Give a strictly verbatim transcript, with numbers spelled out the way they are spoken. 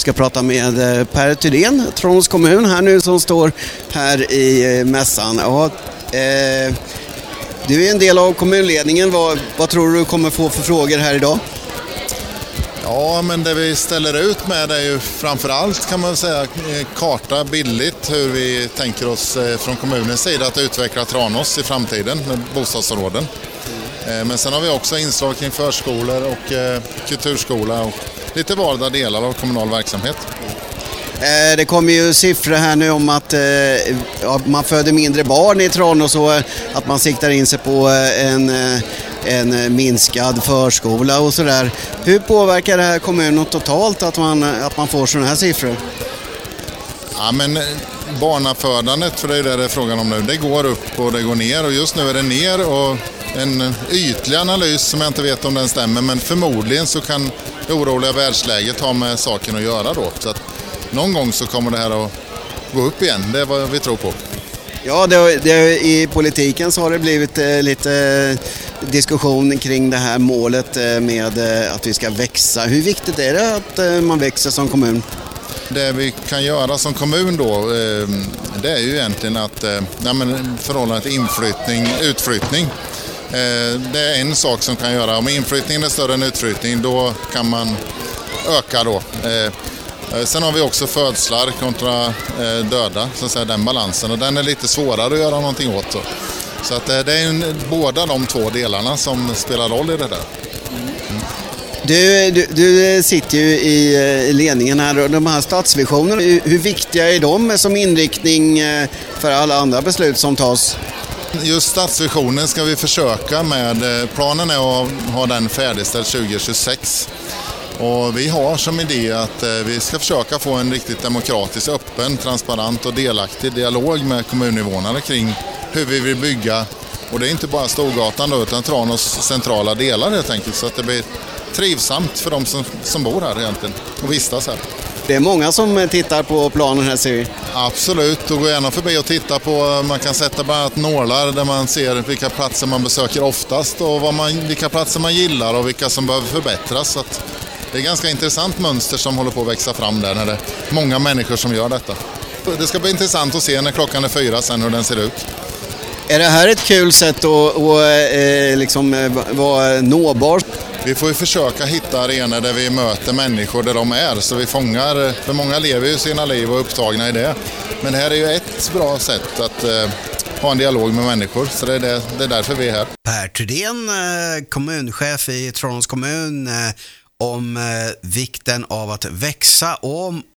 ska prata med eh, Per Thydén, Tranås kommun här nu, som står här i eh, mässan. Ja, eh, du är en del av kommunledningen. Vad, vad tror du kommer få för frågor här idag? Ja, men det vi ställer ut med är ju framförallt, kan man säga, karta billigt hur vi tänker oss från kommunens sida att utveckla Tranås i framtiden med bostadsområden. Men sen har vi också inslag kring förskolor och kulturskola och lite vardag delar av kommunal verksamhet. Det kommer ju siffror här nu om att ja, man föder mindre barn i Tranås och att man siktar in sig på en, en minskad förskola och sådär. Hur påverkar det här kommunen totalt att man, att man får sådana här siffror? Ja, men barnafödandet, för det är det det är frågan om nu, det går upp och det går ner, och just nu är det ner, och en ytlig analys som jag inte vet om den stämmer, men förmodligen så kan det oroliga världsläget ha med saken att göra då. Så att någon gång så kommer det här att gå upp igen, det är vad vi tror på. Ja, det, det, i politiken så har det blivit eh, lite diskussion kring det här målet eh, med eh, att vi ska växa. Hur viktigt är det att eh, man växer som kommun? Det vi kan göra som kommun då, eh, det är ju egentligen att eh, ja, men förhållandet till inflyttning, utflyttning. Eh, det är en sak som kan göra. Om inflyttningen är större än utflyttning, då kan man öka då. Eh, Sen har vi också födslar kontra döda, så att säga, den balansen, och den är lite svårare att göra någonting åt. Så, så att det är en, båda de två delarna som spelar roll i det där. Mm. Du, du, du sitter ju i, i ledningen här, och de här stadsvisionerna, hur, hur viktiga är de som inriktning för alla andra beslut som tas? Just stadsvisionen ska vi försöka med. Planen är att ha den färdigställd tjugo tjugosex. Och vi har som idé att vi ska försöka få en riktigt demokratisk, öppen, transparent och delaktig dialog med kommuninvånare kring hur vi vill bygga. Och det är inte bara Storgatan då, utan Tranås centrala delar helt enkelt, så att det blir trivsamt för de som, som bor här egentligen och vistas här. Det är många som tittar på planen här, ser vi. Absolut, och gå gärna förbi och titta på, man kan sätta bland annat nålar där man ser vilka platser man besöker oftast och vad man, vilka platser man gillar och vilka som behöver förbättras. Så att det är ett ganska intressant mönster som håller på att växa fram där, när det är många människor som gör detta. Det ska bli intressant att se när klockan är fyra sen hur den ser ut. Är det här ett kul sätt att, att eh, liksom, vara nåbar? Vi får ju försöka hitta arenor där vi möter människor där de är, så vi fångar, för många lever ju sina liv och är upptagna i det. Men det här är ju ett bra sätt att eh, ha en dialog med människor, så det är, det, det är därför vi är här. Per Thydén, kommunchef i Tranås kommun, om vikten av att växa och om